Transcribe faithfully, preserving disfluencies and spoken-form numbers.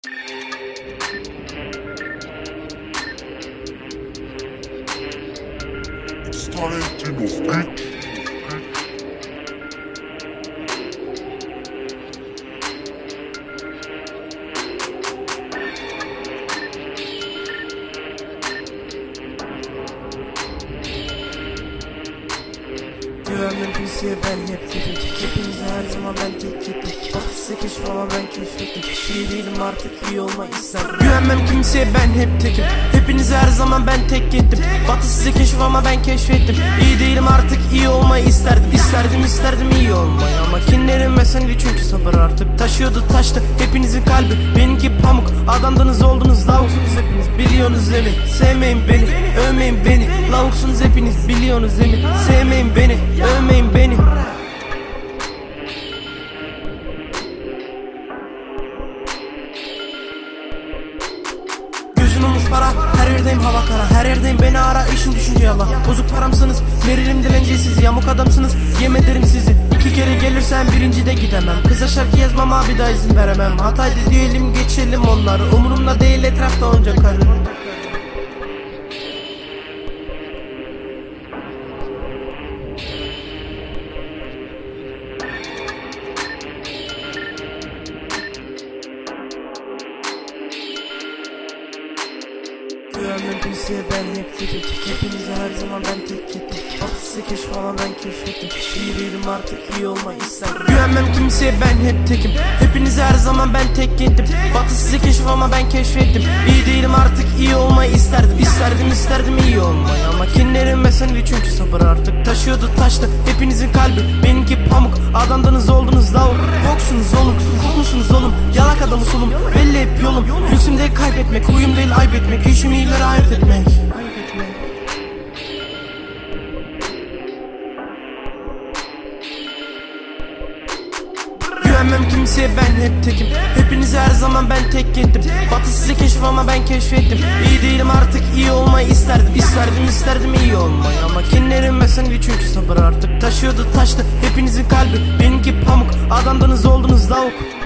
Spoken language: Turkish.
It's Tarantino, bitch. Güvenmem kimseye, ben hep tekim. Hepinize her zaman ben tek gittim. Ofiste keşif ama ben keşfettim. İyi değilim artık, iyi olma ister. Güvenmem kimseye, ben hep tekim. Hepinize her zaman ben tek gittim. Batı size keşif ama ben keşfettim. İyi değilim artık, iyi olmayı isterdim. İsterdim isterdim iyi olmayı ama kinlerim ve senli çünkü sabır artık taşıyordu taştı hepinizin kalbi. Benimki pamuk, adamdınız oldunuz, lavuksunuz hepiniz, biliyorsunuz değil mi? Sevmeyin beni, övmeyin beni. Lavuksunuz hepiniz, biliyorsunuz değil mi? Sevmeyin beni, övmeyin beni. Gözün olmuş para, her yerdeyim hava kara. Her yerdeyim beni ara, işin düşünce yallah. Bozuk paramsınız, veririm dilenciye sizi. Yamuk adamsınız, yem ederim sizi. İki kere gelirsen birinci de gidemem. Kıza şarkı yazmam abi, daha izin veremem. Hataydı diyelim geçelim onları. Umurumda değil etrafta onca karı. Güvenmem kimseye, ben hep tekim. Hepinize her zaman ben tek gittim. Ofiste keşif ama ben keşfettim. İyi değilim artık, iyi olmayı isterdim. Güvenmem kimseye, ben hep tekim. Hepinize her zaman ben tek gittim. Batı size keşif ama ben keşfettim. İyi değilim artık, iyi olmayı isterdim. İsterdim isterdim iyi olmayı ama kinlerim ve senli çünkü sabır artık taşıyordu taştı hepinizin kalbi. Benimki pamuk, adamdınız oldunuz lavuk. Yoksunuz oğlum, kokmusunuz oğlum. Yalak adamı solum, belli hep yolum. Lüksüm değil kaybetmek, huyum değil ayıp etmek. İşimi iyileri ayırt etmek. Güvenmem kimseye, ben hep tekim. Hepinize her zaman ben tek gittim. Batı size keşif ama ben keşfettim. İyi değilim artık, iyi olmayı isterdim. İsterdim isterdim iyi olmayı ama kinlerim ve senli çünkü sabır artık taşıyordu taştı hepinizin kalbi. Benimki pamuk, adamdınız oldunuz lavuk.